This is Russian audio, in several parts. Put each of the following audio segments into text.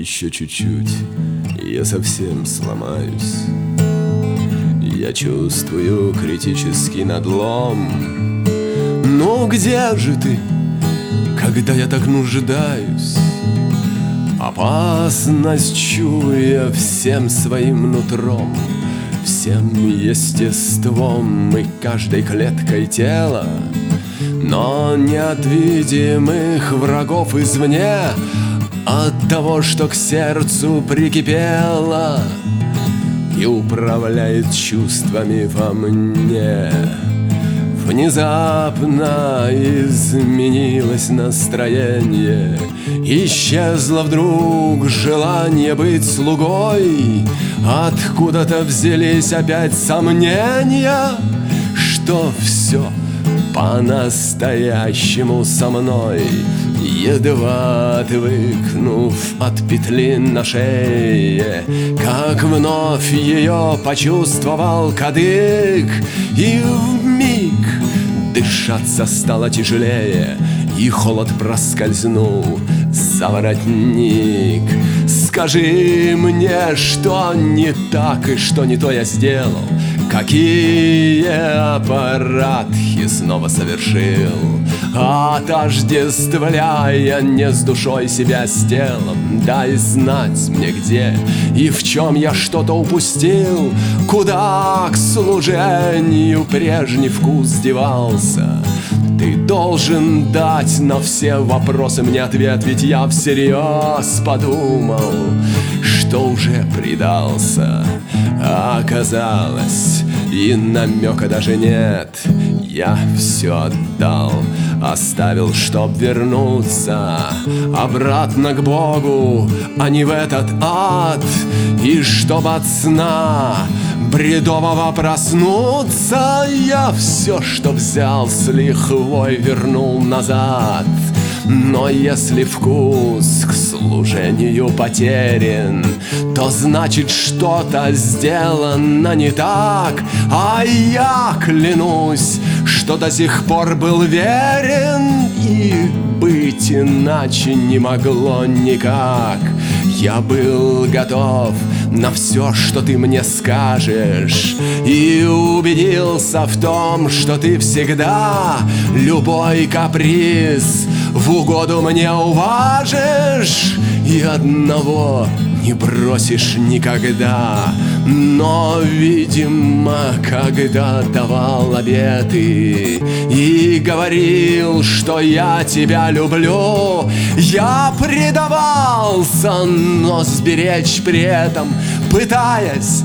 Еще чуть-чуть, и я совсем сломаюсь. Я чувствую критический надлом. Ну где же ты, когда я так нуждаюсь? Опасность чуя всем своим нутром, всем естеством и каждой клеткой тела. Но не от видимых врагов извне, от того, что к сердцу прикипело и управляет чувствами во мне. Внезапно изменилось настроение, исчезло вдруг желание быть слугой. Откуда-то взялись опять сомнения, что все по-настоящему со мной. Едва отвыкнув от петли на шее, как вновь ее почувствовал кадык, и вмиг дышаться стало тяжелее, и холод проскользнул за воротник. Скажи мне, что не так и что не то я сделал, какие аппаратхи снова совершил, отождествляя не с душой себя с телом. Дай знать мне, где и в чем я что-то упустил, куда к служению прежний вкус девался. Ты должен дать на все вопросы мне ответ, ведь я всерьез подумал, что уже предался. А оказалось, и намека даже нет. Я все отдал, оставил, чтоб вернуться обратно к Богу, а не в этот ад. И чтоб от сна бредового проснуться, я все, что взял с лихвой, вернул назад. Но если вкус к служению потерян, то значит что-то сделано не так. А я клянусь, что до сих пор был верен, и быть иначе не могло никак. Я был готов на все, что ты мне скажешь, и убедился в том, что ты всегда любой каприз в угоду мне уважишь, и одного не бросишь никогда. Но, видимо, когда давал обеты и говорил, что я тебя люблю, я предавался, но сберечь при этом пытаясь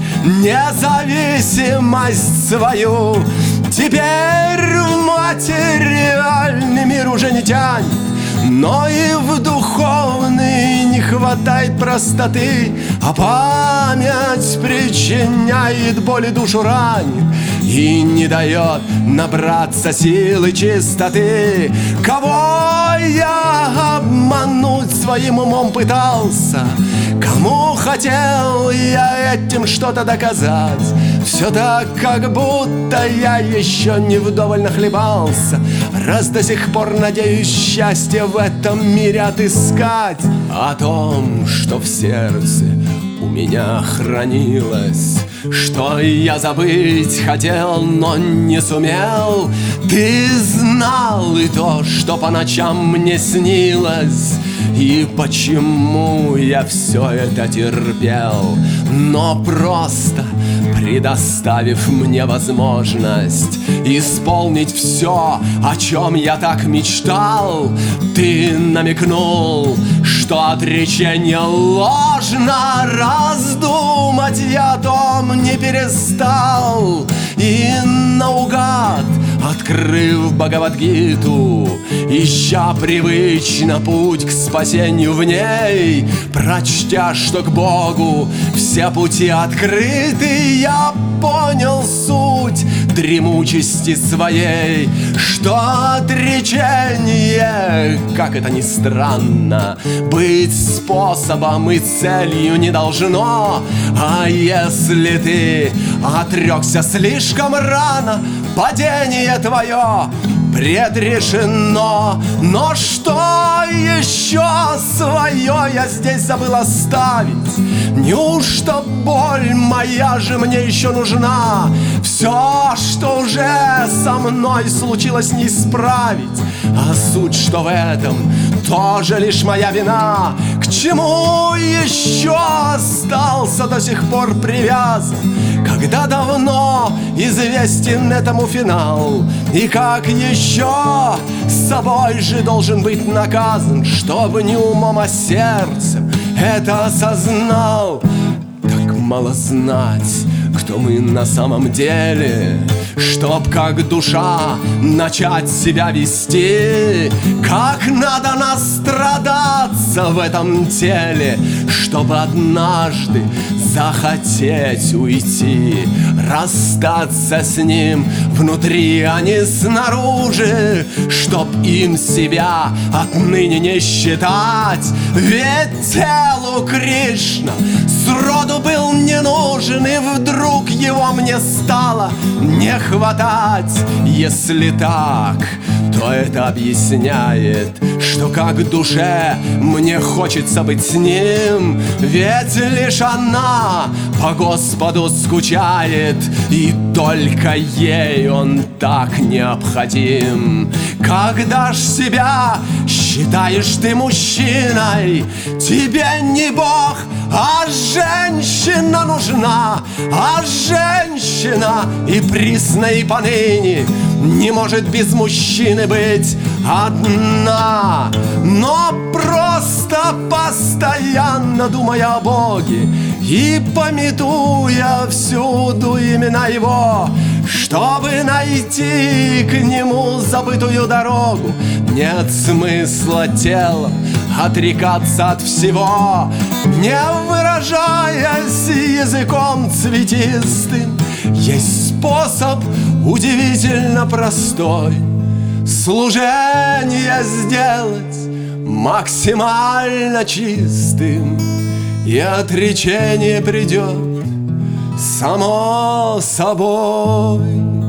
независимость свою. Теперь в материальный мир уже не тянет, но и в духовный не хватает простоты, а память причиняет боль и душу ранит и не дает набраться силы чистоты. Кого я обмануть своим умом пытался, кому хотел я этим что-то доказать, все так, как будто я еще не вдоволь нахлебался, раз до сих пор надеюсь счастье в этом мире отыскать. О том, что в сердце у меня хранилось, что я забыть хотел, но не сумел, ты знал и то, что по ночам мне снилось, и почему я все это терпел. Но просто предоставив мне возможность исполнить все, о чем я так мечтал, ты намекнул, что отречение ложно. Раздумать я о том не перестал, и наугад, открыв Бхагавад-гиту, ища привычно путь к спасению в ней, прочтя, что к Богу все пути открыты, я понял суть дремучести своей, что отречение, как это ни странно, быть способом и целью не должно. А если ты отрекся слишком рано, падение твое предрешено. Но что еще свое я здесь забыл оставить? Неужто боль моя же мне еще нужна? Все, что уже со мной случилось, не исправить. А суть, что в этом тоже лишь моя вина. К чему еще остался до сих пор привязан, когда давно известен этому финал? И как еще с собой же должен быть наказан, чтобы не умом, а сердцем это осознал? Так мало знать, кто мы на самом деле, чтоб как душа начать себя вести. Как надо настрадаться в этом теле, чтобы однажды захотеть уйти, расстаться с ним внутри, а не снаружи, чтоб им себя отныне не считать. Ведь телу Кришна сроду был не нужен, и вдруг его мне стало не хватать. Если так, то это объясняет, что как душе мне хочется быть с ним. Ведь лишь она по Господу скучает, и только ей он так необходим. Когда ж себя считаешь ты мужчиной, тебе не Бог, а женщина нужна. А женщина и присно и поныне не может без мужчины быть одна. Но просто постоянно думая о Боге и памятуя всюду имена Его, чтобы найти к Нему забытую дорогу, нет смысла телом отрекаться от всего, не выражаясь языком цветистым. Есть способ удивительно простой: служение сделать максимально чистым, и отречение придет само собой.